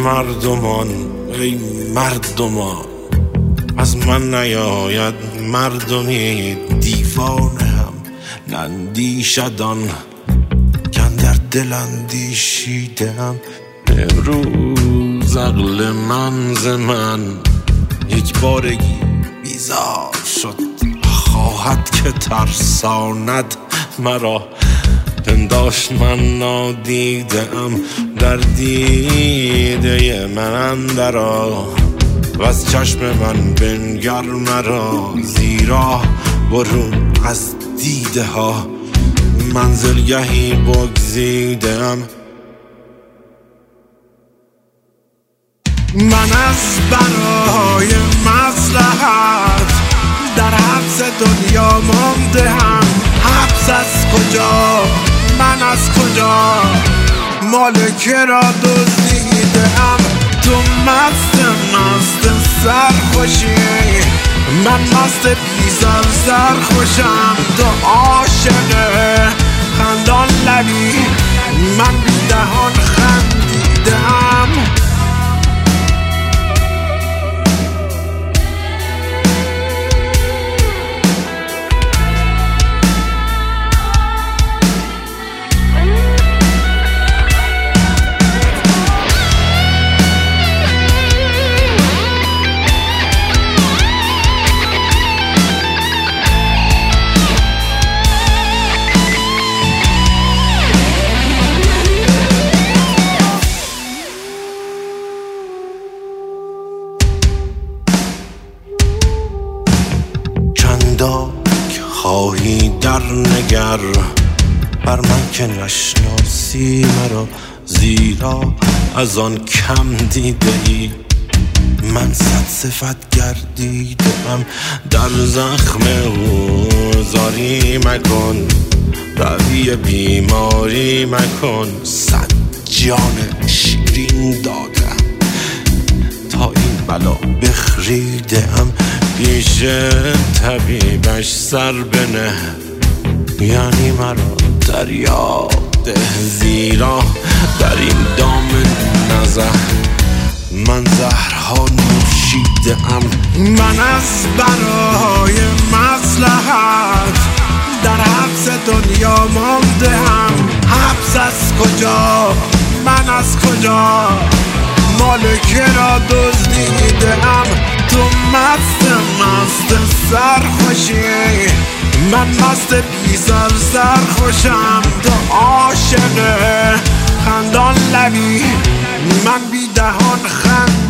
مردمان ای مردمان، از من نیاید مردمی دیوانه هم نندیشدان کن در دل اندیشیدم. امروز عقل من ز من یک بارگی بیزار شد، خواهد که ترساند مرا. پنداشت من نادیدم در دیده من اندرا، و از چشم من بنگر مرا، زیرا برون از دیده ها منزلگهی بگزیدم. من از برای مصلحت در حبس دنیا مانده هم. حبس از کجا؟ من از کجا؟ مالکه را دزدیدم. تو مست سرخوشی، من مست بیزار سرخوشم. تو عاشق خندان لبی، من بی دهان خندیدم. خواهی در نگر بر من که نشناسی مرا، زیرا از آن کم دیده ای من صد صفت گردیدم. در زخم او زاری مکن، روی بیماری مکن. صد جان شیرین دادم تا این بلا بخریدم. پیش طبیبش سر بنه، یعنی مرا دریا ده، زیرا در این دام نزه من زهرها نوشیدم. من از برای مصلحت در حبس دنیا مانده هم. حبس از کجا؟ من از کجا؟ مالکه را دزدیدم. تو مست سرخوشی، من مست بیزار سرخوشم. تو عاشق خندان لبی، من بی دهان خند